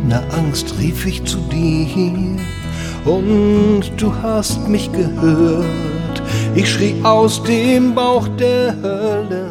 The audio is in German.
meiner Angst rief ich zu dir und du hast mich gehört. Ich schrie aus dem Bauch der Hölle,